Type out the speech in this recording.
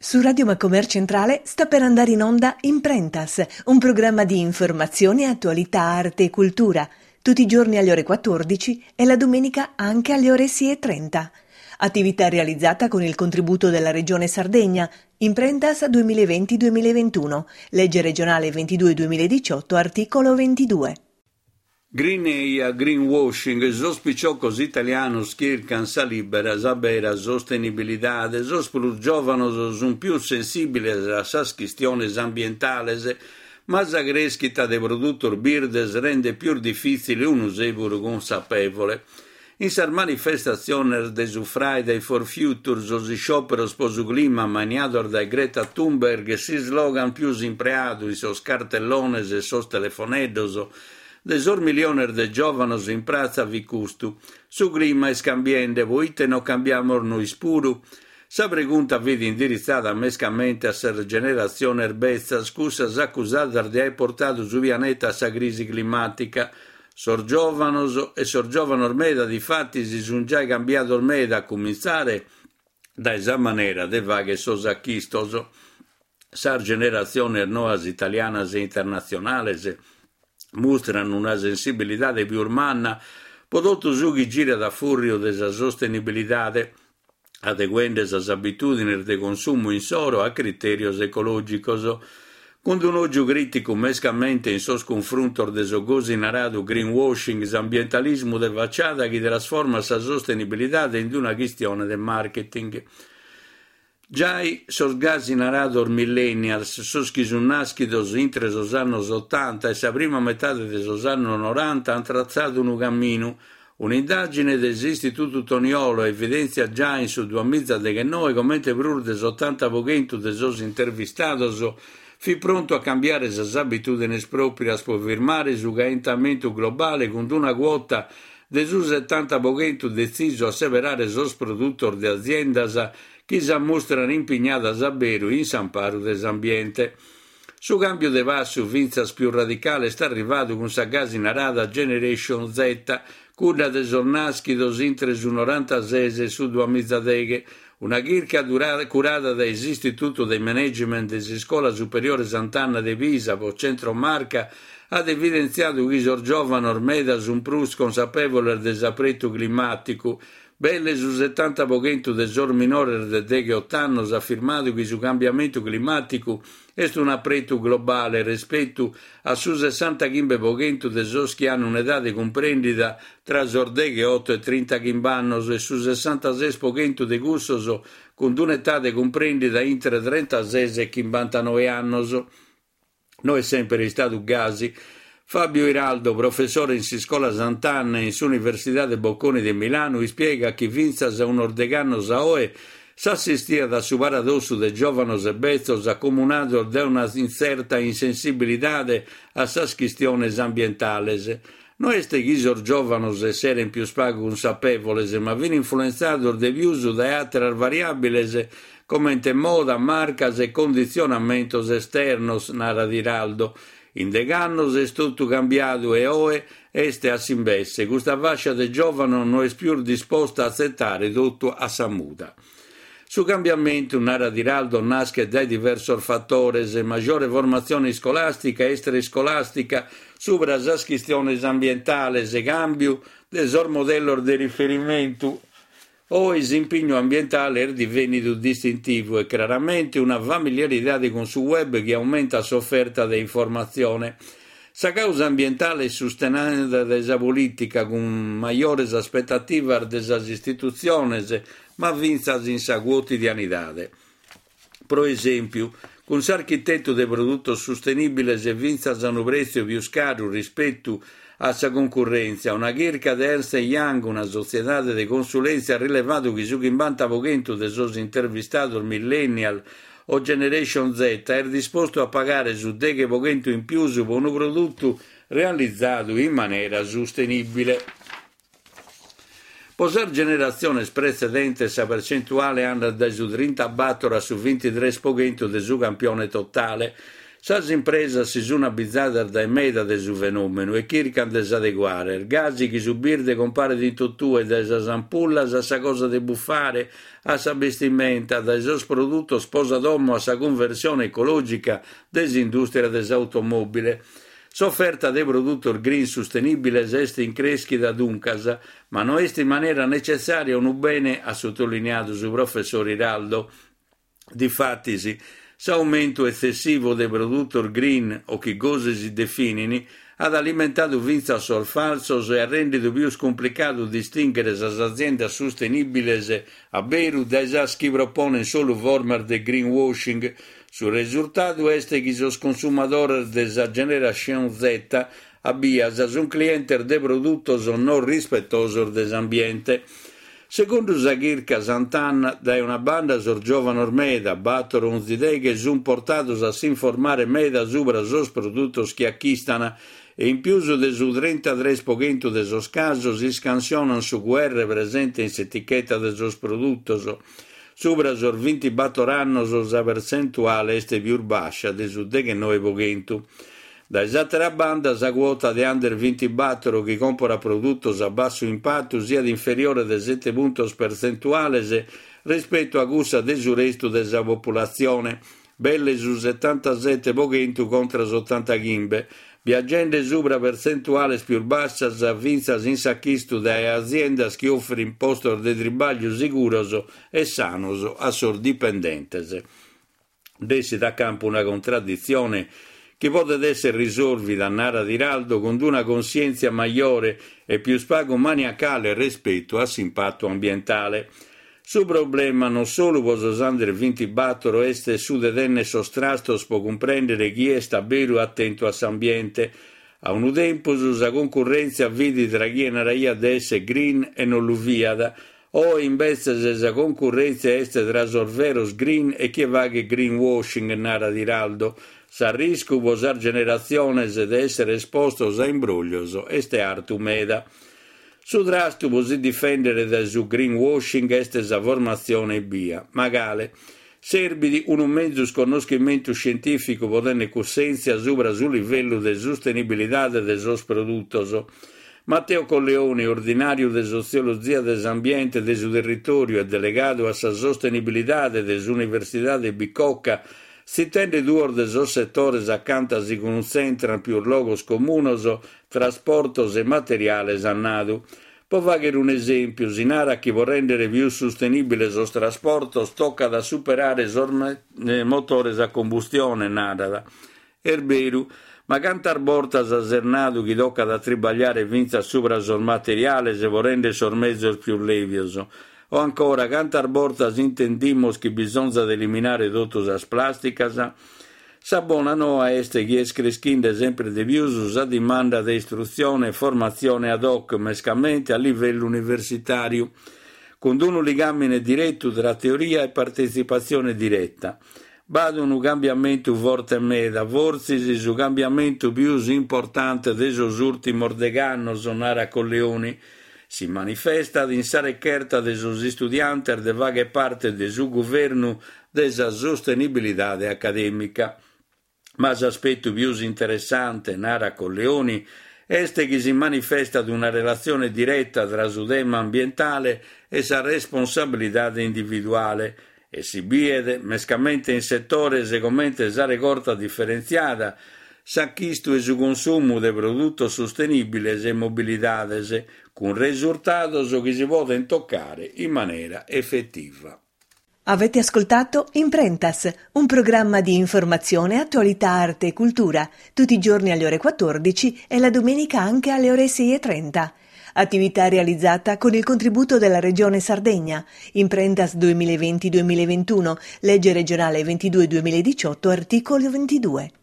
Su Radio Macomer Centrale sta per andare in onda Imprentas, un programma di informazione, attualità, arte e cultura, tutti i giorni alle ore 14 e la domenica anche alle ore 6:30. Attività realizzata con il contributo della Regione Sardegna, Imprentas 2020-2021, legge regionale 22-2018, articolo 22. Green e greenwashing, sospicciò così italiano schircan sa libera, sa bera sostenibilità, sos plus giovanos son più sensibili a sas questioni ambientali, ma sa crescita de produttor birdes rende più difficile un uso consapevole. In sar manifestazione de su Friday for Future, sos sciopero posu clima maniato da Greta Thunberg, si slogan più impreato i sos cartellones e sos telefoneddos, desor milioner de giovanos in praza vi custu, su clima e scambiende, voite no cambiamor noi spuru. Sa pregunta vidi indirizzata mescamente a ser generazione erbezza, scusas accusata di aver portato su pianeta sa crisi climatica. Sor giovanos e sor giovano ormeda, difatti si son già cambiato ormeda, a cominciare da esa manera de vaghe sos acquistos. Sar generazione noas italianas e internazionales mostrano una sensibilità più umana, prodotto su chi gira da furrio della sostenibilità, adeguendo as abitudini de consumo in soro a criterios ecologicos. Quando un oggio critico mescamente in sos confronto de so gosi narado greenwashing, ambientalismo de facciata che trasforma sa sostenibilità in una questione de marketing. Giai sos gasi narrador millennials, sos chi sun nascidos intre sos annos 80 e sa prima metà de sos annos 90 han trazzato un cammino. Un'indagine dell'Istituto Toniolo evidenzia già in su 2019 come prur des 80% de sos intervistados fi pronto a cambiare sas abitudini proprias per firmare su calentamiento globale con una quota de su 70% deciso a severare sos produttor de aziendas che si mostrano impegnadas a vero in s'amparo dell'ambiente. Su cambio de vasso vinzas più radicale sta arrivato con sa gasi narada Generation Z, cura de sornaschidos intre su 96 su 2010, una chirca curata dall'Istituto di Management della Scuola Superiore Sant'Anna de Pisa, per Centro Marca, ha evidenziato che i giovani ormai su un plus consapevole del desapretto climatico. Belle su 70% del giorno minore de 8 anni ha affermato che il cambiamento climatico è un appretto globale rispetto a su 65% dei giovani che hanno un'età di comprendita tra 8 e 30 anni e su 66% dei gustos con un'età di comprendita intra 36 e 59 anni. Noi sempre stato Gasi. Fabio Iraldo, professore in Scuola Sant'Anna e in Università de Bocconi di Milano, spiega che vinzas un ordeganno saoe s'assistia da su paradosso de giovanos e bezzos accomunato da una incerta insensibilità a sas questioni ambientales. Non è che i giovanos esseren più spago consapevoles, ma viene influenzato de viuso da altre variabili come moda, marcas e condizionamentos esternos, narra Iraldo. In degannos è tutto cambiato e oe este a simbesse. Questa fascia de giovane non è più disposta a accettare tutto a samuta. Su cambiamento, narra Iraldo, nasce dai diversi fattori, maggiore formazione scolastica, extrascolastica, supra le questioni ambientali e cambio del modello di riferimento. O il impegno ambientale è divenuto distintivo e chiaramente una familiarità con su web che aumenta la sofferta di informazione. Sa causa ambientale è sostenuta dalla politica con maggiori aspettative delle istituzioni, ma vinzas in sa quotidianità. Per esempio, con l'architetto dei prodotti sostenibili e vinzas a un prezzo più caro rispetto a sa concorrenza. Una chirca di Ernst Young, una società di consulenza, ha rilevato che su 50% dei suoi intervistati millennial o Generation Z è disposto a pagare su 10% in più su un prodotto realizzato in maniera sostenibile. Posar generazione precedente sa percentuale andrà da su 30 battora su 23% del suo campione totale. Sas impresas si sono abbizzate dai meda de su fenomeno e cercano di adeguare. Gasi che subirde compare di tuttue da esas ampullas a sa cosa de buffare, a sa vestimenta, da esos produttos sposa d'uomo a sa conversione ecologica desindustria desautomobile. S'offerta de produttor green sostenibiles est in crescita duncas, ma non est in maniera necessaria un bene, ha sottolineato su professor Iraldo. Difattisi, s'aumento eccessivo dei produttor green, o che cose si definini, ad alimentato vinzas o falsos e ha rendido più complicato distinguere le aziende sostenibili a veru da esas che propone solo formas de greenwashing. Sul risultato este che os consumadores della generazione Z abbias un cliente de productos non rispettosos dell'ambiente. Secondo Zaghirka Sant'Anna, da una banda sor giovanor meda, battono un idee che sono portatos a si informare meda subra sos produttos che acquistano e in più de su 33% de sos casos si scansionano su QR presente in etichetta de sos produttos. Subra sor 24 annos sa percentuale este più bassa de su 19%. Da esattera banda sa quota de under 24 che compra produttos a basso impatto sia inferiore de 7 puntos percentuales rispetto a gussa de su resto de sa popolazione, belle su 77% contro 80 ghimbe, viaggiando subra percentuales più bassas a vinzas in sacchisto da aziendas che offrono postos de trabalho siguros e sanos a sor dipendentes. Dessi da campo una contraddizione che può essere risolvita, narra Iraldo, con una coscienza maggiore e più spago maniacale rispetto all'impatto ambientale. Su problema non solo può usare 24 este su de denne sostrastos può comprendere chi è davvero attento all'ambiente. A un tempo la concorrenza vidi tra chi è desse green e non l'uviada, o invece la concorrenza est tra sorveros green e chi va che greenwashing, narra Iraldo. Sa rischio può usare generazioni ed essere esposto a imbroglios, este artu meda. Su drasto può si difendere da su greenwashing este sa formazione via. Magale, serbidi un mezzo sconoscimento scientifico potenne cossenza sopra sul livello de sostenibilità de sos produttos. Matteo Colleoni, ordinario de sociologia dell'ambiente de su territorio e delegato a sa sostenibilità de Università de Bicocca, si tende due de sos settores accanto si concentrano più logos comunos, trasportos e materiales annadu. Può fare un esempio, si narra che vuol rendere più sostenibile sos trasportos tocca da superare sos motores a combustione, narra. Erberu, ma cantar bortas a Zernadu che tocca da tribagliare vinza sopra sos materiales e vuol rendere sos mezzos più levios. O ancora, cantar bortas intendimos che bisogna eliminare tutto as plasticas. Sa bona noa este che es crescinde sempre de più sa dimanda de istruzione e formazione ad hoc mescamente a livello universitario, con un legame diretto tra teoria e partecipazione diretta. Vado un cambiamento forte meda, forse su cambiamento più importante de sos ultimos degannos, narra Colleoni, si manifesta in sa recherta de sos studiantes de varie parte de su governo de sa sostenibilità accademica. Ma l'aspetto più interessante, narra Colleoni, este che si manifesta di una relazione diretta tra il tema ambientale e sa responsabilità individuale, e si vede mescamente in settore secomente sa recorta differenziata, s'acquisto e su consumo de produttos sostenibiles e mobilidades, con risultatos che si possono toccare in maniera effettiva. Avete ascoltato Imprentas, un programma di informazione, attualità, arte e cultura, tutti i giorni alle ore 14 e la domenica anche alle ore 6:30. Attività realizzata con il contributo della Regione Sardegna. Imprentas 2020-2021, legge regionale 22-2018, articolo 22.